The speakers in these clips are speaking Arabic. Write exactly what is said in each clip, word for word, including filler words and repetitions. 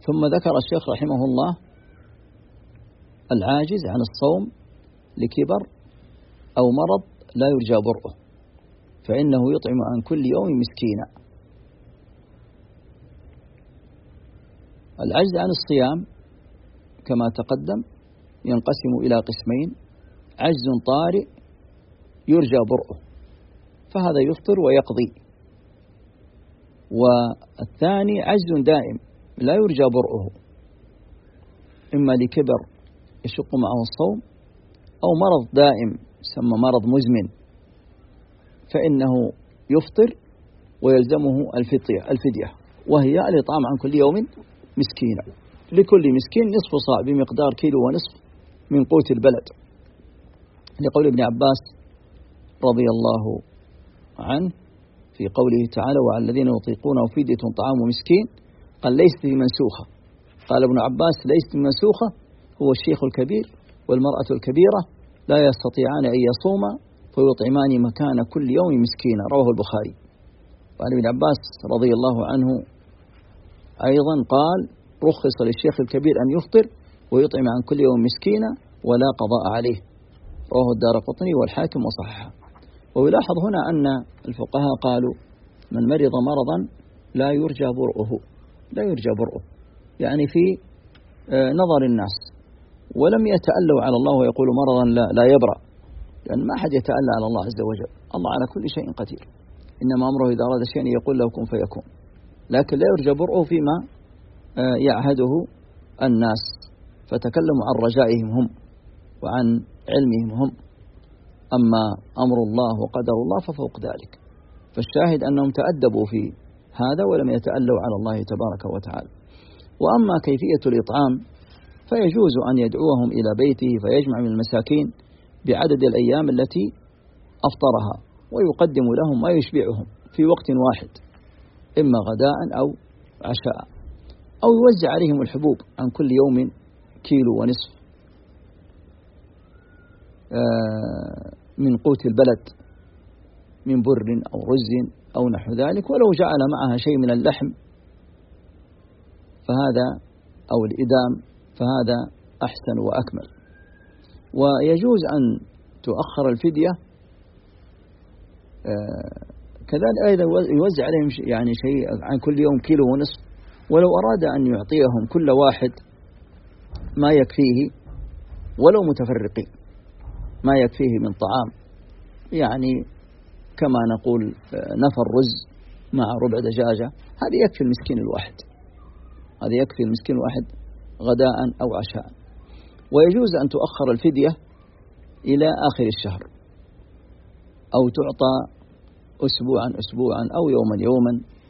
ثم ذكر الشيخ رحمه الله العاجز عن الصوم لكبر أو مرض لا يرجى برؤه، فإنه يطعم عن كل يوم مسكينا. العجز عن الصيام كما تقدم ينقسم إلى قسمين: عجز طارئ يرجى برؤه، فهذا يفطر ويقضي، والثاني عجز دائم لا يرجى برؤه، إما لكبر يشق معه الصوم أو مرض دائم يسمى مرض مزمن، فإنه يفطر ويلزمه الفدية، وهي الإطعام عن كل يوم مسكينا، لكل مسكين نصف صاع بمقدار كيلو ونصف من قوت البلد، لقول ابن عباس رضي الله عنه في قوله تعالى: وعلى الذين يطيقونه فدية طعام مسكين، قال ليست بمنسوخة. قال ابن عباس: ليست بمنسوخة، هو الشيخ الكبير والمرأة الكبيرة لا يستطيعان أن يصوما فيطعمان مكان كل يوم مسكينا، رواه البخاري. وعن ابن عباس رضي الله عنه أيضا قال: رخص للشيخ الكبير أن يفطر ويطعم عن كل يوم مسكينا ولا قضاء عليه، رواه الدارقطني والحاكم وصححه. ويلاحظ هنا أن الفقهاء قالوا: من مرض مرضا لا يرجى برؤه، لا يرجى برؤه يعني في نظر الناس، ولم يتألوا على الله ويقولوا مرضا لا, لا يبرأ، لأن ما أحد يتألى على الله عز وجل، الله على كل شيء قدير، إنما أمره إذا أراد شيئا يقول له كن فيكون، لكن لا يرجى برؤه فيما يعهده الناس، فتكلموا عن رجائهم هم وعن علمهم هم، أما أمر الله وقدر الله ففوق ذلك. فالشاهد أنهم تأدبوا في هذا ولم يتألوا على الله تبارك وتعالى. وأما كيفية الإطعام فيجوز أن يدعوهم إلى بيته فيجمع من المساكين بعدد الأيام التي أفطرها ويقدم لهم ما يشبعهم في وقت واحد، إما غداء أو عشاء، أو يوزع عليهم الحبوب عن كل يوم كيلو ونصف من قوت البلد من بر أو رز أو نحو ذلك، ولو جعل معها شيء من اللحم فهذا أو الإدام فهذا أحسن وأكمل. ويجوز أن تؤخر الفدية كذلك أيضا يوزع عليهم يعني شيء عن كل يوم كيلو ونصف، ولو أراد أن يعطيهم كل واحد ما يكفيه ولو متفرقين ما يكفيه من طعام، يعني كما نقول نفر رز مع ربع دجاجة، هذا يكفي المسكين الواحد، هذا يكفي المسكين الواحد غداء أو عشاء. ويجوز أن تؤخر الفدية إلى آخر الشهر، أو تعطى أسبوعا أسبوعا أو يوما يوما.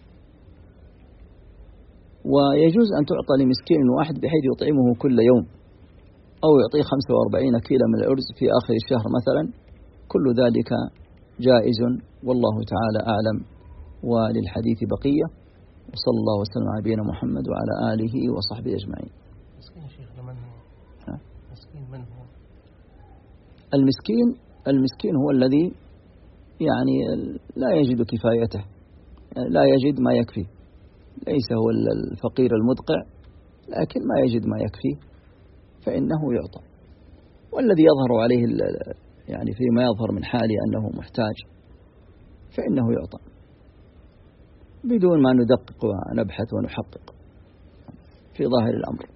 ويجوز أن تعطى لمسكين واحد بحيث يطعمه كل يوم، أو يعطيه خمسة وأربعين كيلو من الأرز في آخر الشهر مثلا، كل ذلك جائز، والله تعالى أعلم. وللحديث بقية، وصلى الله وسلم على نبينا محمد وعلى آله وصحبه أجمعين. مسكين شيخ من هو؟ مسكين من هو؟ المسكين المسكين هو الذي يعني لا يجد كفايته، لا يجد ما يكفي، ليس هو الفقير المدقع، لكن ما يجد ما يكفي فإنه يعطى. والذي يظهر عليه يعني فيما يظهر من حاله أنه محتاج فإنه يعطى بدون ما ندقق ونبحث ونحقق في ظاهر الأمر.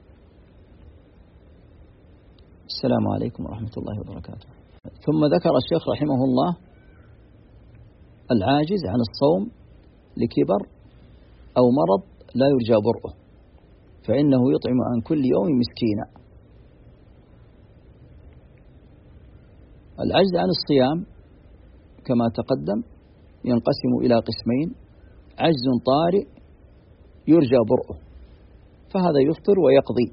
السلام عليكم ورحمة الله وبركاته. ثم ذكر الشيخ رحمه الله العاجز عن الصوم لكبر أو مرض لا يرجى برؤه، فإنه يطعم عن كل يوم مسكينا. العجز عن الصيام كما تقدم ينقسم إلى قسمين: عجز طارئ يرجى برؤه، فهذا يفطر ويقضي،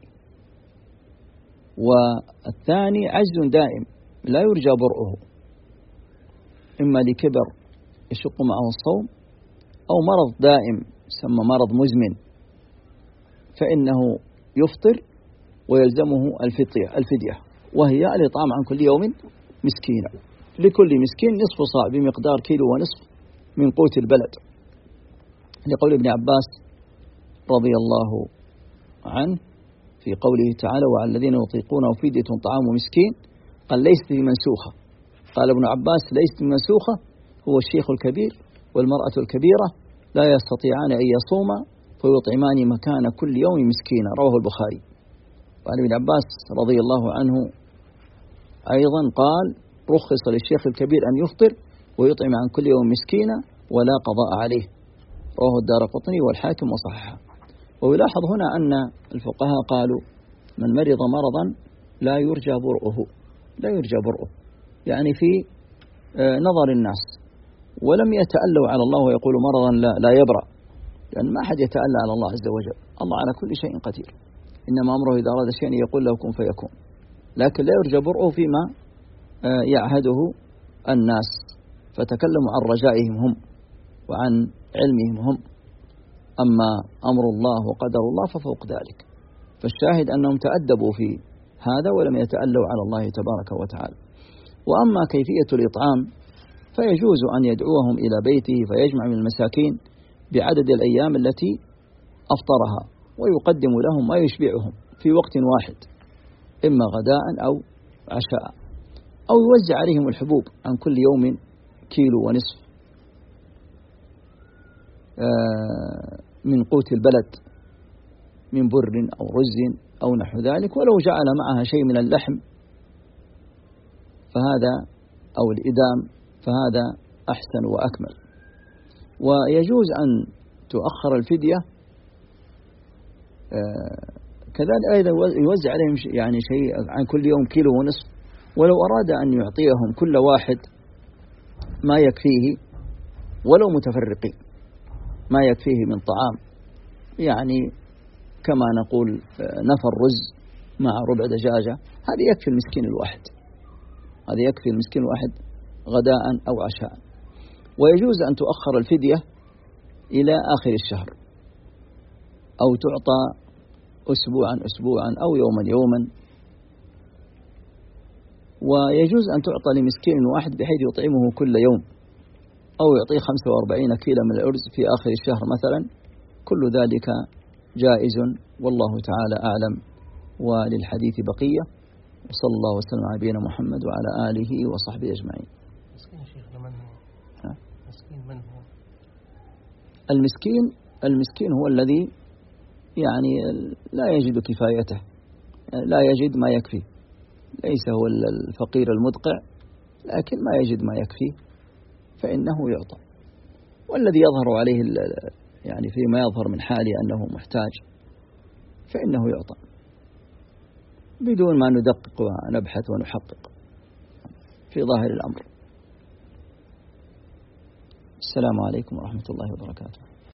والثاني عجز دائم لا يرجى برؤه، إما لكبر يشق معه الصوم أو مرض دائم يسمى مرض مزمن، فإنه يفطر ويلزمه الفدية، وهي الإطعام عن كل يوم مسكينا، لكل مسكين نصف صاع بمقدار كيلو ونصف من قوت البلد، لقول ابن عباس رضي الله عنه في قوله تعالى وعلى الذين يطيقونه فدية طعام مسكين قال ليست بمنسوخة. قال ابن عباس ليست بمنسوخة هو الشيخ الكبير والمرأة الكبيرة لا يستطيعان أن يصوما فيطعمان مكان كل يوم مسكينا، رواه البخاري. وعن ابن عباس رضي الله عنه أيضا قال رخص للشيخ الكبير أن يفطر ويطعم عن كل يوم مسكينا ولا قضاء عليه، رواه الدارقطني والحاكم وصححه. ويلاحظ هنا أن الفقهاء قالوا من مرض مرضا لا يرجى برؤه، لا يرجى برؤه يعني في نظر الناس، ولم يتألوا على الله ويقولوا مرضا لا, لا يبرأ، لأن ما أحد يتألى على الله عز وجل، الله على كل شيء قدير، إنما أمره إذا أراد شيئا يقول له كن فيكون. لكن لا يرجى برؤه فيما يعهده الناس، فتكلموا عن رجائهم هم وعن علمهم هم، أما أمر الله وقدر الله ففوق ذلك. فالشاهد أنهم تأدبوا في هذا ولم يتألوا على الله تبارك وتعالى. وأما كيفية الإطعام فيجوز أن يدعوهم إلى بيته فيجمع من المساكين بعدد الأيام التي أفطرها ويقدم لهم ما يشبعهم في وقت واحد، إما غداء أو عشاء، أو يوزع عليهم الحبوب عن كل يوم كيلو ونصف من قوت البلد من بر أو رز أو نحو ذلك، ولو جعل معها شيء من اللحم فهذا أو الإدام فهذا أحسن وأكمل. ويجوز أن تؤخر الفدية كذلك أيضا يوزع عليهم يعني شيء عن كل يوم كيلو ونصف، ولو أراد أن يعطيهم كل واحد ما يكفيه ولو متفرقين ما يكفيه من طعام، يعني كما نقول نفر رز مع ربع دجاجة، هذا يكفي المسكين الواحد، هذا يكفي المسكين الواحد غداء أو عشاء. ويجوز أن تؤخر الفدية إلى آخر الشهر، أو تعطى أسبوعا أسبوعا أو يوما يوما. ويجوز أن تعطى لمسكين واحد بحيث يطعمه كل يوم، أو يعطيه خمسة وأربعين كيلو من الأرز في آخر الشهر مثلا، كل ذلك جائز والله تعالى أعلم. وللحديث بقية، وصلى الله وسلم على نبينا محمد وعلى آله وصحبه أجمعين. مسكين شيخ من هو؟ مسكين من هو؟ المسكين المسكين هو الذي يعني لا يجد كفايته، لا يجد ما يكفي، ليس هو الفقير المدقع، لكن ما يجد ما يكفي فإنه يعطى. والذي يظهر عليه يعني فيما يظهر من حاله أنه محتاج فإنه يعطى بدون ما ندقق ونبحث ونحقق في ظاهر الأمر. السلام عليكم ورحمة الله وبركاته.